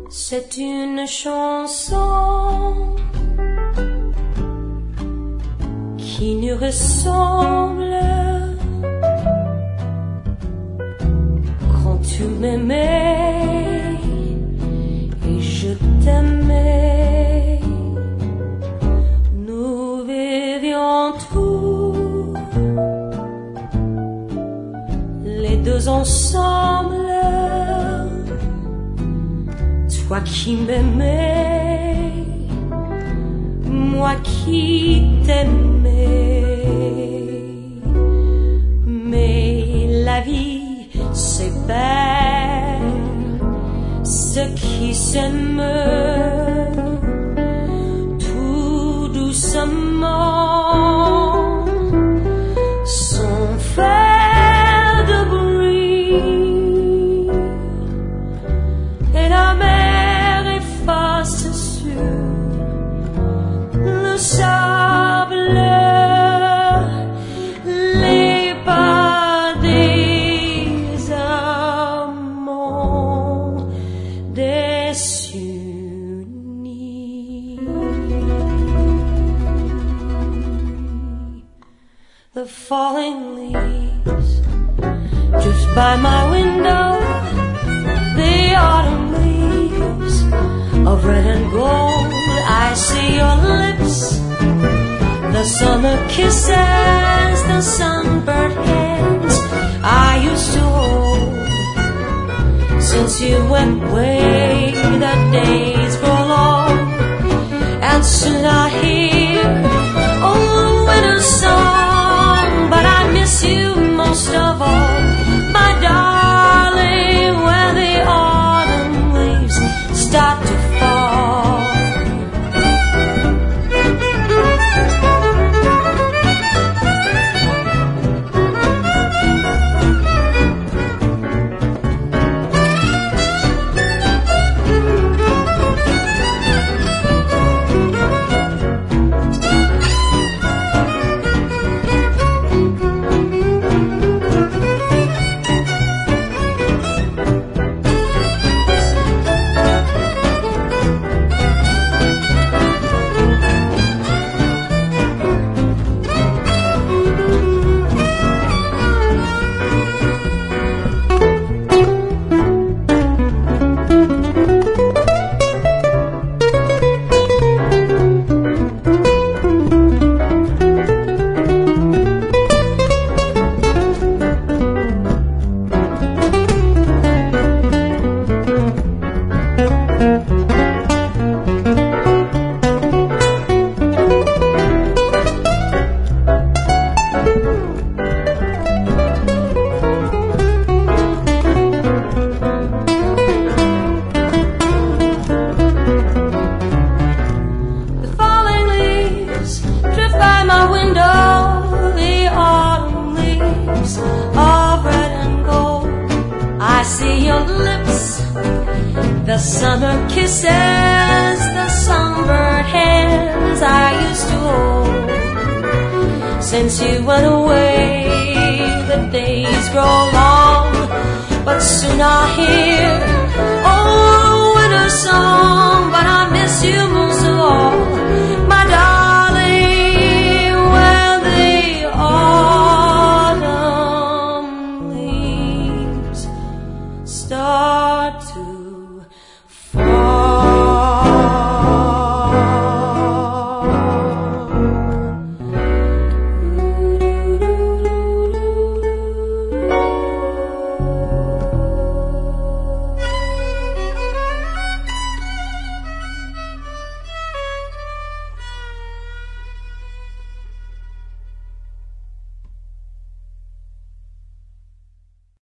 C'est une chanson qui nous ressemble. Quand tu m'aimais et je t'aimais, nous vivions tous les deux ensemble. Toi qui m'aimais, moi qui t'aimais. Mais la vie sépare ceux qui s'aiment tout doucement, sans faire de bruit. Et la mer efface sur le sable les pas des amants désunis. The falling leaves drift by my window, the autumn leaves of red and gold. I see your lips, the summer kisses, the sunburned hands I used to hold. Since you went away, the days grow long, and soon I hear old winter song. But I miss you most of all, my darling, when the autumn leaves start to fall. The summer kisses, the sunburned hands I used to hold. Since you went away, the days grow long, but soon I'll hear old winter song.